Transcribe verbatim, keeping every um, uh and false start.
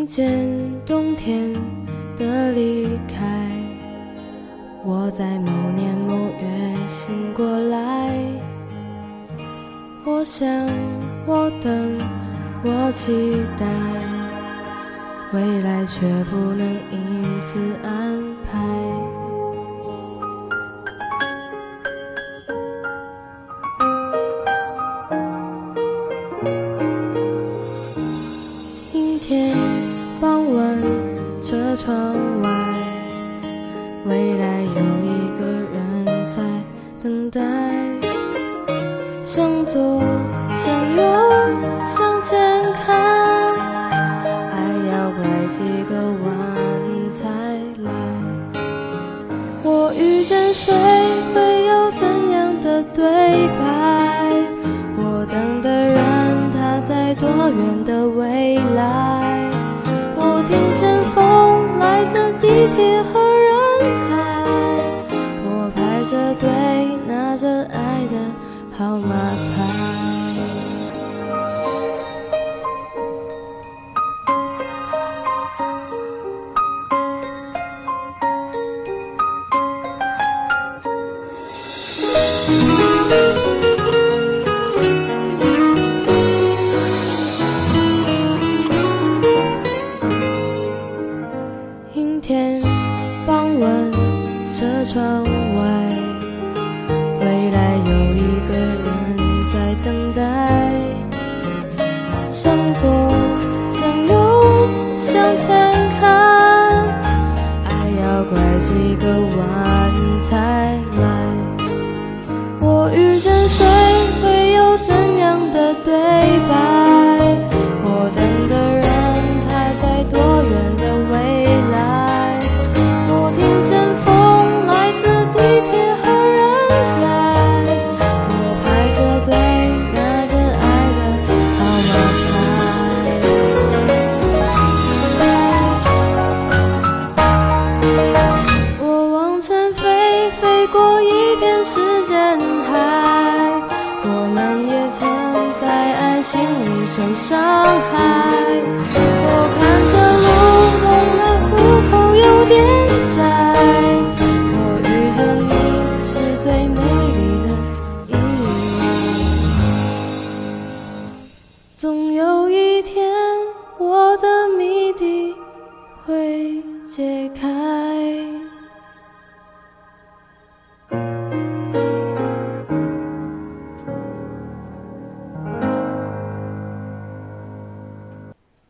听见冬天的离开，我在某年某月醒过来。我想，我等，我期待，未来却不能因此安排。阴天傍晚，车窗外，未来有一个人在等待。向左，向右，向前看，还要拐几个弯才来。我遇见谁，会有怎样的对白？我等的人，他在多远的未来？我听见风来自地铁和人海，我排着队，拿着爱的号码牌。阴天傍晚，车窗外，未来有一个人在等待。向左，向右，向前看，爱要拐几个弯才来。我遇见谁，会有怎样的对白？我等的人，他在多远的未来？我听见风来自地铁和人海，我排着队，拿着爱的号码牌。我往前飞，飞过一片时间海，我们也曾在爱情里受伤害。我看着路，忘了虎口有点窄，我遇见你是最美丽的意外。总有一天，我的谜底会解开。